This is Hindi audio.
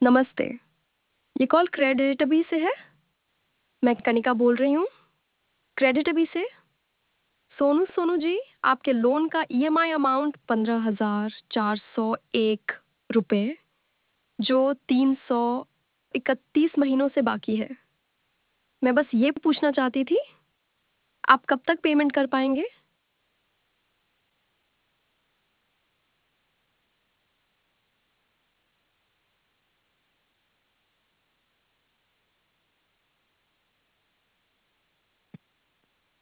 नमस्ते। ये कॉल क्रेडिटबी से है। मैं कनिका बोल रही हूँ क्रेडिटबी से। सोनू जी, आपके लोन का ईएमआई अमाउंट 15,401 रुपए जो 331 महीनों से बाकी है। मैं बस ये पूछना चाहती थी, आप कब तक पेमेंट कर पाएंगे?